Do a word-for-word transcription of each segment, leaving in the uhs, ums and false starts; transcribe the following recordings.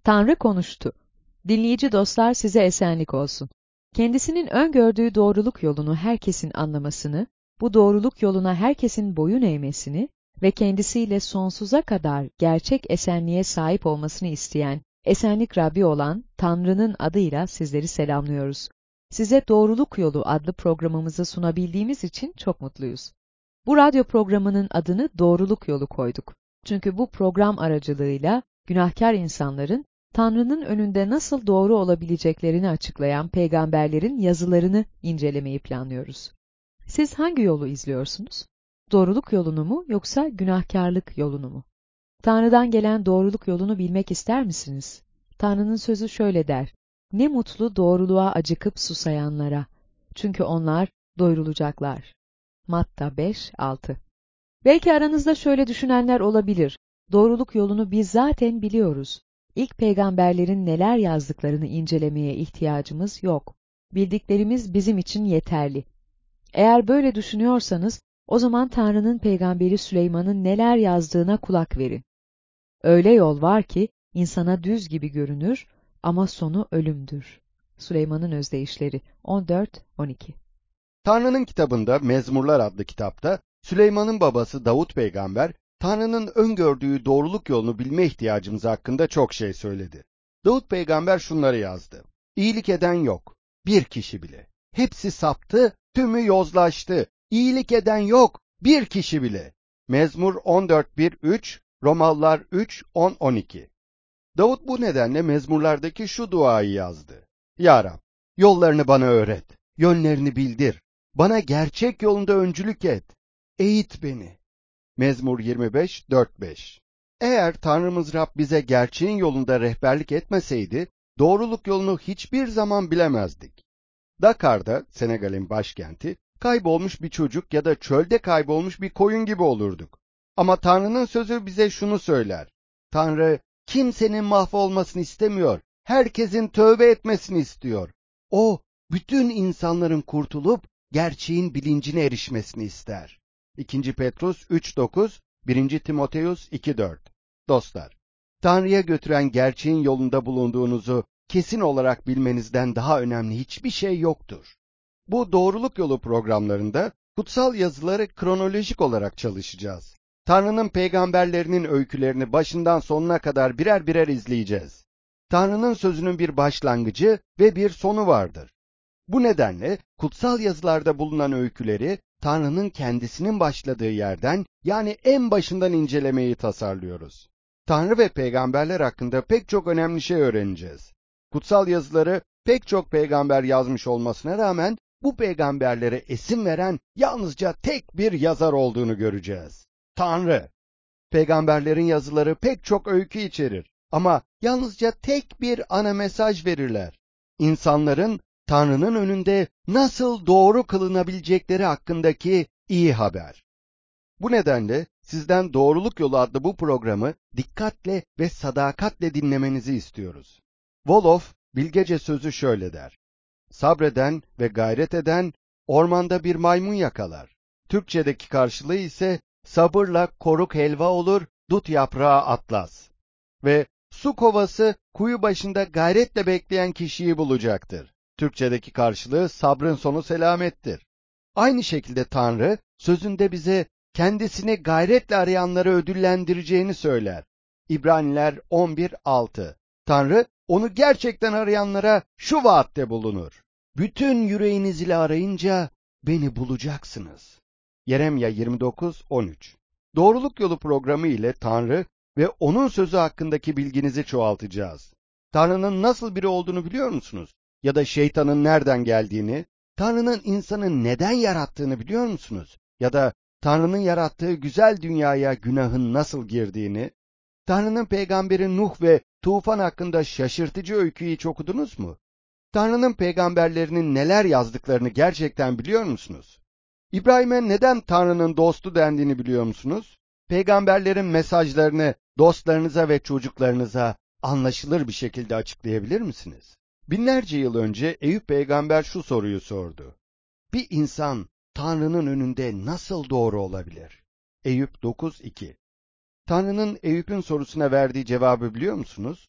Tanrı konuştu. Dinleyici dostlar, size esenlik olsun. Kendisinin öngördüğü doğruluk yolunu herkesin anlamasını, bu doğruluk yoluna herkesin boyun eğmesini ve kendisiyle sonsuza kadar gerçek esenliğe sahip olmasını isteyen, esenlik Rabbi olan Tanrı'nın adıyla sizleri selamlıyoruz. Size Doğruluk Yolu adlı programımızı sunabildiğimiz için çok mutluyuz. Bu radyo programının adını Doğruluk Yolu koyduk. Çünkü bu program aracılığıyla günahkar insanların Tanrı'nın önünde nasıl doğru olabileceklerini açıklayan peygamberlerin yazılarını incelemeyi planlıyoruz. Siz hangi yolu izliyorsunuz? Doğruluk yolunu mu yoksa günahkarlık yolunu mu? Tanrı'dan gelen doğruluk yolunu bilmek ister misiniz? Tanrı'nın sözü şöyle der: "Ne mutlu doğruluğa acıkıp susayanlara. Çünkü onlar doyurulacaklar." Matta beş altı. Belki aranızda şöyle düşünenler olabilir: doğruluk yolunu biz zaten biliyoruz. İlk peygamberlerin neler yazdıklarını incelemeye ihtiyacımız yok. Bildiklerimiz bizim için yeterli. Eğer böyle düşünüyorsanız, o zaman Tanrı'nın peygamberi Süleyman'ın neler yazdığına kulak verin. Öyle yol var ki, insana düz gibi görünür ama sonu ölümdür. Süleyman'ın özdeyişleri on dört on iki. Tanrı'nın kitabında, Mezmurlar adlı kitapta, Süleyman'ın babası Davut peygamber, Tanrı'nın öngördüğü doğruluk yolunu bilme ihtiyacımız hakkında çok şey söyledi. Davut peygamber şunları yazdı: "İyilik eden yok, bir kişi bile. Hepsi saptı, tümü yozlaştı. İyilik eden yok, bir kişi bile." Mezmur on dört bir üç, Romalılar üç on on iki. Davut bu nedenle mezmurlardaki şu duayı yazdı: "Ya Rab, yollarını bana öğret, yönlerini bildir. Bana gerçek yolunda öncülük et. Eğit beni." Mezmur yirmi beş dört beş. Eğer Tanrımız Rab bize gerçeğin yolunda rehberlik etmeseydi, doğruluk yolunu hiçbir zaman bilemezdik. Dakar'da, Senegal'in başkenti, kaybolmuş bir çocuk ya da çölde kaybolmuş bir koyun gibi olurduk. Ama Tanrı'nın sözü bize şunu söyler: Tanrı, kimsenin mahvolmasını istemiyor, herkesin tövbe etmesini istiyor. O, bütün insanların kurtulup gerçeğin bilincine erişmesini ister. İkinci Petrus üç dokuz, Birinci Timoteus iki dört. Dostlar, Tanrı'ya götüren gerçeğin yolunda bulunduğunuzu kesin olarak bilmenizden daha önemli hiçbir şey yoktur. Bu doğruluk yolu programlarında kutsal yazıları kronolojik olarak çalışacağız. Tanrı'nın peygamberlerinin öykülerini başından sonuna kadar birer birer izleyeceğiz. Tanrı'nın sözünün bir başlangıcı ve bir sonu vardır. Bu nedenle kutsal yazılarda bulunan öyküleri Tanrı'nın kendisinin başladığı yerden, yani en başından incelemeyi tasarlıyoruz. Tanrı ve peygamberler hakkında pek çok önemli şey öğreneceğiz. Kutsal yazıları pek çok peygamber yazmış olmasına rağmen bu peygamberlere isim veren yalnızca tek bir yazar olduğunu göreceğiz: Tanrı. Peygamberlerin yazıları pek çok öykü içerir ama yalnızca tek bir ana mesaj verirler: İnsanların Tanrı'nın önünde nasıl doğru kılınabilecekleri hakkındaki iyi haber. Bu nedenle sizden Doğruluk Yolu adlı bu programı dikkatle ve sadakatle dinlemenizi istiyoruz. Wolof bilgece sözü şöyle der: "Sabreden ve gayret eden ormanda bir maymun yakalar." Türkçedeki karşılığı ise "Sabırla koruk helva olur, dut yaprağı atlas." Ve "Su kovası kuyu başında gayretle bekleyen kişiyi bulacaktır." Türkçedeki karşılığı "Sabrın sonu selamettir." Aynı şekilde Tanrı sözünde bize kendisini gayretle arayanları ödüllendireceğini söyler. İbraniler on bir altı. Tanrı onu gerçekten arayanlara şu vaatte bulunur: "Bütün yüreğiniz ile arayınca beni bulacaksınız." Yeremya yirmi dokuz on üç. Doğruluk Yolu programı ile Tanrı ve onun sözü hakkındaki bilginizi çoğaltacağız. Tanrı'nın nasıl biri olduğunu biliyor musunuz? Ya da şeytanın nereden geldiğini, Tanrı'nın insanı neden yarattığını biliyor musunuz? Ya da Tanrı'nın yarattığı güzel dünyaya günahın nasıl girdiğini, Tanrı'nın peygamberi Nuh ve tufan hakkında şaşırtıcı öyküyü hiç okudunuz mu? Tanrı'nın peygamberlerinin neler yazdıklarını gerçekten biliyor musunuz? İbrahim'e neden Tanrı'nın dostu dendiğini biliyor musunuz? Peygamberlerin mesajlarını dostlarınıza ve çocuklarınıza anlaşılır bir şekilde açıklayabilir misiniz? Binlerce yıl önce Eyüp peygamber şu soruyu sordu: "Bir insan Tanrı'nın önünde nasıl doğru olabilir?" Eyüp dokuz iki. Tanrı'nın Eyüp'ün sorusuna verdiği cevabı biliyor musunuz?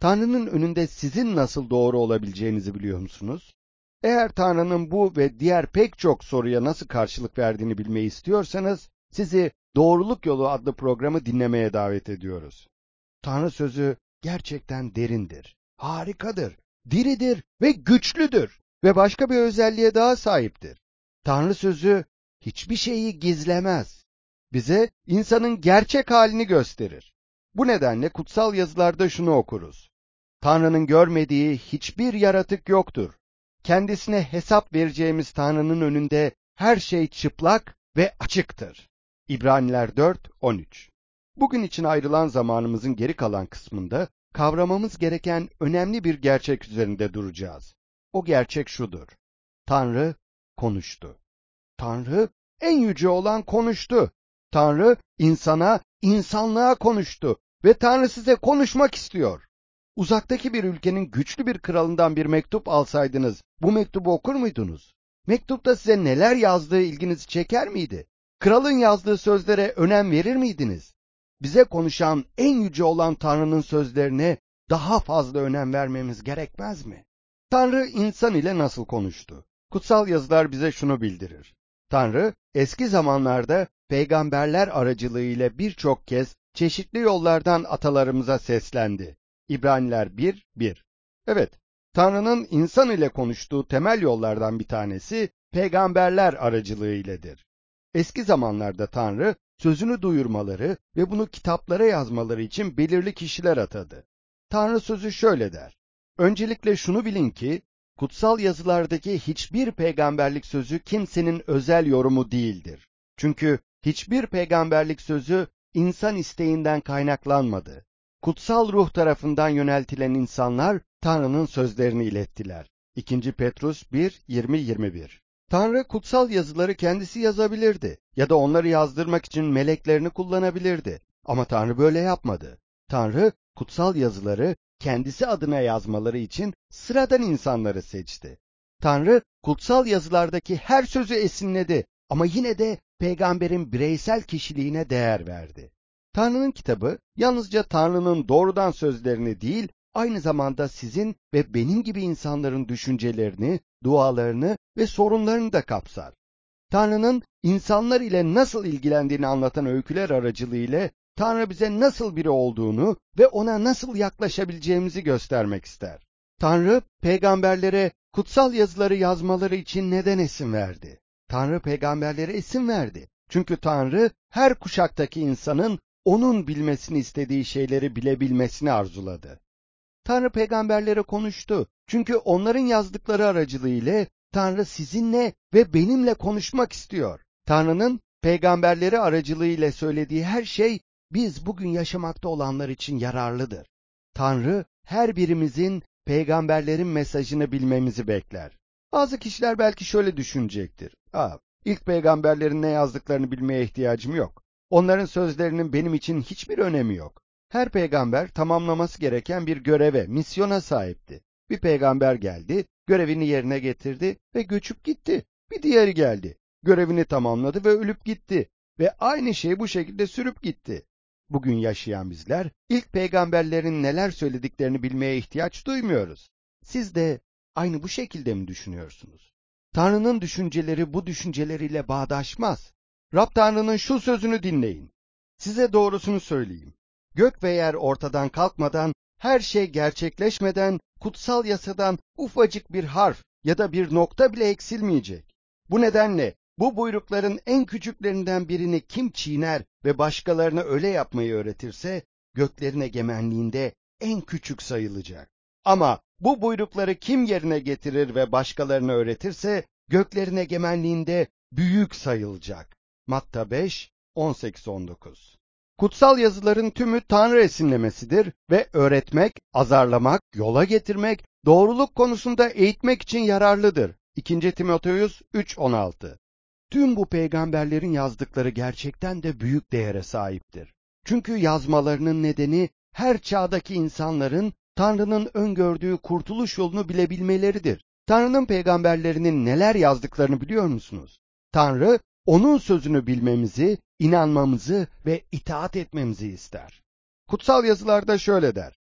Tanrı'nın önünde sizin nasıl doğru olabileceğinizi biliyor musunuz? Eğer Tanrı'nın bu ve diğer pek çok soruya nasıl karşılık verdiğini bilmeyi istiyorsanız, sizi Doğruluk Yolu adlı programı dinlemeye davet ediyoruz. Tanrı sözü gerçekten derindir, harikadır, diridir ve güçlüdür ve başka bir özelliğe daha sahiptir. Tanrı sözü hiçbir şeyi gizlemez. Bize insanın gerçek halini gösterir. Bu nedenle kutsal yazılarda şunu okuruz: Tanrı'nın görmediği hiçbir yaratık yoktur. Kendisine hesap vereceğimiz Tanrı'nın önünde her şey çıplak ve açıktır. İbraniler dört on üç. Bugün için ayrılan zamanımızın geri kalan kısmında kavramamız gereken önemli bir gerçek üzerinde duracağız. O gerçek şudur: Tanrı konuştu. Tanrı en yüce olan konuştu. Tanrı insana, insanlığa konuştu ve Tanrı size konuşmak istiyor. Uzaktaki bir ülkenin güçlü bir kralından bir mektup alsaydınız, bu mektubu okur muydunuz? Mektupta size neler yazdığı ilginizi çeker miydi? Kralın yazdığı sözlere önem verir miydiniz? Bize konuşan en yüce olan Tanrı'nın sözlerine daha fazla önem vermemiz gerekmez mi? Tanrı insan ile nasıl konuştu? Kutsal yazılar bize şunu bildirir: Tanrı eski zamanlarda peygamberler aracılığıyla birçok kez çeşitli yollardan atalarımıza seslendi. İbraniler bir bir. Evet, Tanrı'nın insan ile konuştuğu temel yollardan bir tanesi peygamberler aracılığıyladır. Eski zamanlarda Tanrı sözünü duyurmaları ve bunu kitaplara yazmaları için belirli kişiler atadı. Tanrı sözü şöyle der: Öncelikle şunu bilin ki, kutsal yazılardaki hiçbir peygamberlik sözü kimsenin özel yorumu değildir. Çünkü hiçbir peygamberlik sözü insan isteğinden kaynaklanmadı. Kutsal ruh tarafından yöneltilen insanlar Tanrı'nın sözlerini ilettiler. İkinci Petrus bir yirmi yirmi bir. Tanrı kutsal yazıları kendisi yazabilirdi ya da onları yazdırmak için meleklerini kullanabilirdi. Ama Tanrı böyle yapmadı. Tanrı kutsal yazıları kendisi adına yazmaları için sıradan insanları seçti. Tanrı kutsal yazılardaki her sözü esinledi ama yine de peygamberin bireysel kişiliğine değer verdi. Tanrı'nın kitabı yalnızca Tanrı'nın doğrudan sözlerini değil, aynı zamanda sizin ve benim gibi insanların düşüncelerini, dualarını ve sorunlarını da kapsar. Tanrı'nın insanlar ile nasıl ilgilendiğini anlatan öyküler aracılığıyla Tanrı bize nasıl biri olduğunu ve ona nasıl yaklaşabileceğimizi göstermek ister. Tanrı peygamberlere kutsal yazıları yazmaları için neden isim verdi? Tanrı peygamberlere isim verdi. Çünkü Tanrı her kuşaktaki insanın onun bilmesini istediği şeyleri bilebilmesini arzuladı. Tanrı peygamberlere konuştu. Çünkü onların yazdıkları aracılığıyla Tanrı sizinle ve benimle konuşmak istiyor. Tanrı'nın peygamberleri aracılığıyla söylediği her şey biz bugün yaşamakta olanlar için yararlıdır. Tanrı her birimizin peygamberlerin mesajını bilmemizi bekler. Bazı kişiler belki şöyle düşünecektir: Aa, ilk peygamberlerin ne yazdıklarını bilmeye ihtiyacım yok. Onların sözlerinin benim için hiçbir önemi yok. Her peygamber tamamlaması gereken bir göreve, misyona sahipti. Bir peygamber geldi, görevini yerine getirdi ve göçüp gitti. Bir diğeri geldi, görevini tamamladı ve ölüp gitti. Ve aynı şey bu şekilde sürüp gitti. Bugün yaşayan bizler, ilk peygamberlerin neler söylediklerini bilmeye ihtiyaç duymuyoruz. Siz de aynı bu şekilde mi düşünüyorsunuz? Tanrı'nın düşünceleri bu düşünceleriyle bağdaşmaz. Rab Tanrı'nın şu sözünü dinleyin. Size doğrusunu söyleyeyim. Gök ve yer ortadan kalkmadan, her şey gerçekleşmeden, kutsal yasadan ufacık bir harf ya da bir nokta bile eksilmeyecek. Bu nedenle bu buyrukların en küçüklerinden birini kim çiğner ve başkalarına öyle yapmayı öğretirse, göklerin egemenliğinde en küçük sayılacak. Ama bu buyrukları kim yerine getirir ve başkalarına öğretirse, göklerin egemenliğinde büyük sayılacak. Matta beş on sekiz on dokuz. Kutsal yazıların tümü Tanrı esinlemesidir ve öğretmek, azarlamak, yola getirmek, doğruluk konusunda eğitmek için yararlıdır. İkinci Timoteus üç on altı. Tüm bu peygamberlerin yazdıkları gerçekten de büyük değere sahiptir. Çünkü yazmalarının nedeni her çağdaki insanların Tanrı'nın öngördüğü kurtuluş yolunu bilebilmeleridir. Tanrı'nın peygamberlerinin neler yazdıklarını biliyor musunuz? Tanrı, onun sözünü bilmemizi, inanmamızı ve itaat etmemizi ister. Kutsal yazılarda şöyle der: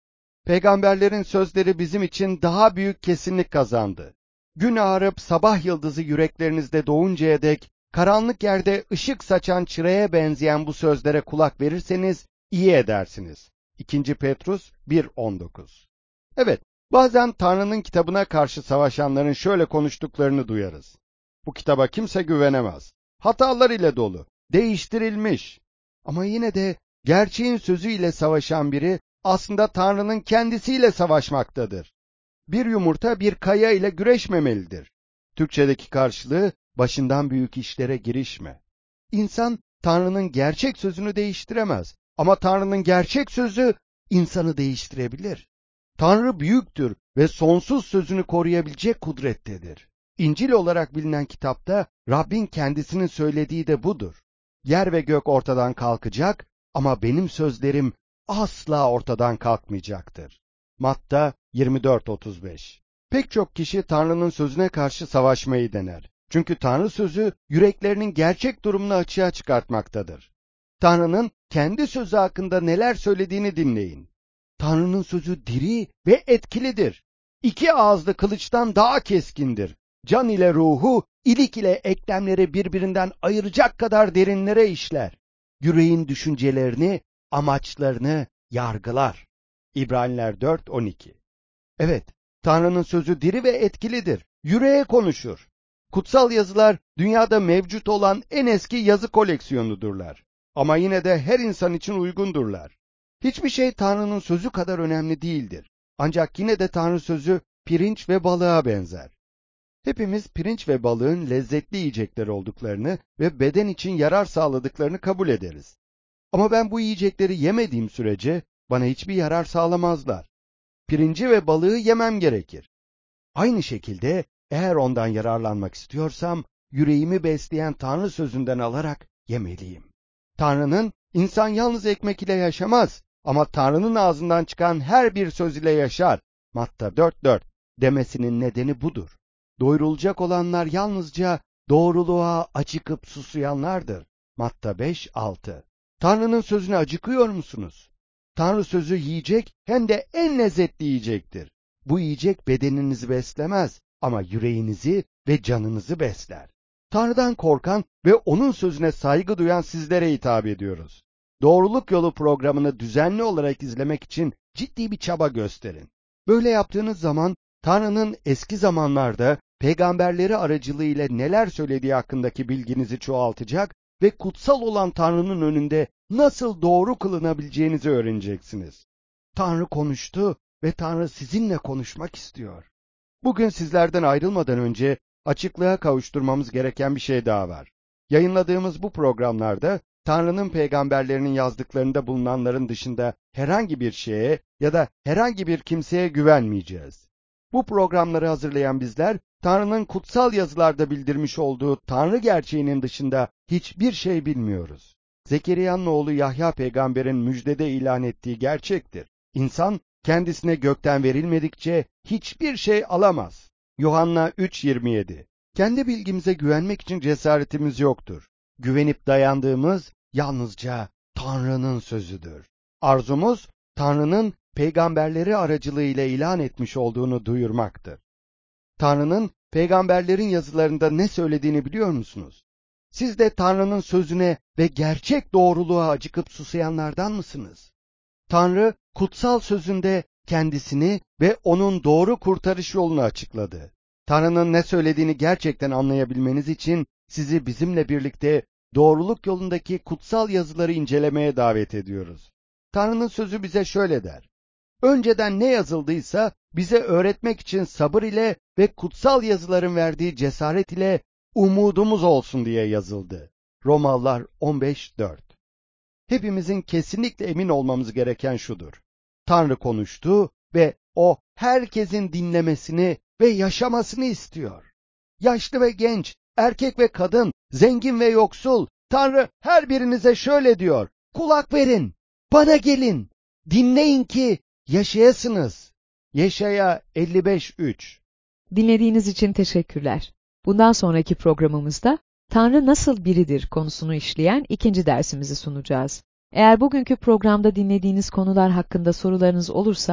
Peygamberlerin sözleri bizim için daha büyük kesinlik kazandı. Gün ağarıp sabah yıldızı yüreklerinizde doğuncaya dek karanlık yerde ışık saçan çıraya benzeyen bu sözlere kulak verirseniz iyi edersiniz. İkinci Petrus bir on dokuz. Evet, bazen Tanrı'nın kitabına karşı savaşanların şöyle konuştuklarını duyarız. Bu kitaba kimse güvenemez. Hatalar ile dolu, değiştirilmiş. Ama yine de gerçeğin sözüyle savaşan biri aslında Tanrı'nın kendisiyle savaşmaktadır. Bir yumurta bir kaya ile güreşmemelidir. Türkçedeki karşılığı başından büyük işlere girişme. İnsan Tanrı'nın gerçek sözünü değiştiremez. Ama Tanrı'nın gerçek sözü insanı değiştirebilir. Tanrı büyüktür ve sonsuz sözünü koruyabilecek kudrettedir. İncil olarak bilinen kitapta Rabbin kendisinin söylediği de budur. Yer ve gök ortadan kalkacak ama benim sözlerim asla ortadan kalkmayacaktır. Matta yirmi dört otuz beş. Pek çok kişi Tanrı'nın sözüne karşı savaşmayı dener. Çünkü Tanrı sözü yüreklerinin gerçek durumunu açığa çıkartmaktadır. Tanrı'nın kendi sözü hakkında neler söylediğini dinleyin. Tanrı'nın sözü diri ve etkilidir. İki ağızlı kılıçtan daha keskindir. Can ile ruhu, ilik ile eklemleri birbirinden ayıracak kadar derinlere işler. Yüreğin düşüncelerini, amaçlarını yargılar. İbraniler dört on iki. Evet, Tanrı'nın sözü diri ve etkilidir. Yüreğe konuşur. Kutsal yazılar dünyada mevcut olan en eski yazı koleksiyonudurlar. Ama yine de her insan için uygundurlar. Hiçbir şey Tanrı'nın sözü kadar önemli değildir. Ancak yine de Tanrı sözü pirinç ve balığa benzer. Hepimiz pirinç ve balığın lezzetli yiyecekler olduklarını ve beden için yarar sağladıklarını kabul ederiz. Ama ben bu yiyecekleri yemediğim sürece bana hiçbir yarar sağlamazlar. Pirinci ve balığı yemem gerekir. Aynı şekilde eğer ondan yararlanmak istiyorsam yüreğimi besleyen Tanrı sözünden alarak yemeliyim. Tanrı'nın insan yalnız ekmek ile yaşamaz ama Tanrı'nın ağzından çıkan her bir söz ile yaşar. Matta dört dört demesinin nedeni budur. Doyurulacak olanlar yalnızca doğruluğa acıkıp susayanlardır. Matta beş altı. Tanrı'nın sözüne acıkıyor musunuz? Tanrı sözü yiyecek hem de en lezzetli yiyecektir. Bu yiyecek bedeninizi beslemez ama yüreğinizi ve canınızı besler. Tanrı'dan korkan ve onun sözüne saygı duyan sizlere hitap ediyoruz. Doğruluk Yolu programını düzenli olarak izlemek için ciddi bir çaba gösterin. Böyle yaptığınız zaman Tanrı'nın eski zamanlarda peygamberleri aracılığıyla neler söylediği hakkındaki bilginizi çoğaltacak ve kutsal olan Tanrı'nın önünde nasıl doğru kılınabileceğinizi öğreneceksiniz. Tanrı konuştu ve Tanrı sizinle konuşmak istiyor. Bugün sizlerden ayrılmadan önce açıklığa kavuşturmamız gereken bir şey daha var. Yayınladığımız bu programlarda Tanrı'nın peygamberlerinin yazdıklarında bulunanların dışında herhangi bir şeye ya da herhangi bir kimseye güvenmeyeceğiz. Bu programları hazırlayan bizler, Tanrı'nın kutsal yazılarda bildirmiş olduğu Tanrı gerçeğinin dışında hiçbir şey bilmiyoruz. Zekeriya'nın oğlu Yahya peygamberin müjdede ilan ettiği gerçektir. İnsan kendisine gökten verilmedikçe hiçbir şey alamaz. Yuhanna üç yirmi yedi. Kendi bilgimize güvenmek için cesaretimiz yoktur. Güvenip dayandığımız yalnızca Tanrı'nın sözüdür. Arzumuz Tanrı'nın peygamberleri aracılığıyla ilan etmiş olduğunu duyurmaktır. Tanrı'nın peygamberlerin yazılarında ne söylediğini biliyor musunuz? Siz de Tanrı'nın sözüne ve gerçek doğruluğa acıkıp susayanlardan mısınız? Tanrı kutsal sözünde kendisini ve onun doğru kurtarış yolunu açıkladı. Tanrı'nın ne söylediğini gerçekten anlayabilmeniz için sizi bizimle birlikte doğruluk yolundaki kutsal yazıları incelemeye davet ediyoruz. Tanrı'nın sözü bize şöyle der: önceden ne yazıldıysa bize öğretmek için sabır ile ve kutsal yazıların verdiği cesaret ile umudumuz olsun diye yazıldı. Romalılar on beş dört. Hepimizin kesinlikle emin olmamız gereken şudur: Tanrı konuştu ve o herkesin dinlemesini ve yaşamasını istiyor. Yaşlı ve genç, erkek ve kadın, zengin ve yoksul, Tanrı her birinize şöyle diyor: kulak verin, bana gelin, dinleyin ki yaşayasınız. Yeşaya elli beş üç. Dinlediğiniz için teşekkürler. Bundan sonraki programımızda Tanrı nasıl biridir konusunu işleyen ikinci dersimizi sunacağız. Eğer bugünkü programda dinlediğiniz konular hakkında sorularınız olursa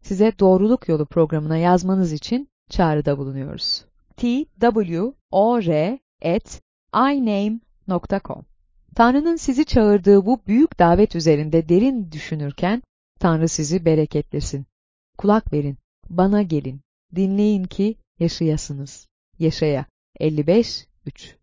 size Doğruluk Yolu programına yazmanız için çağrıda bulunuyoruz. t w o r at i name nokta com Tanrı'nın sizi çağırdığı bu büyük davet üzerinde derin düşünürken, Tanrı sizi bereketlesin. Kulak verin, bana gelin, dinleyin ki yaşayasınız. Yeşaya elli beş üç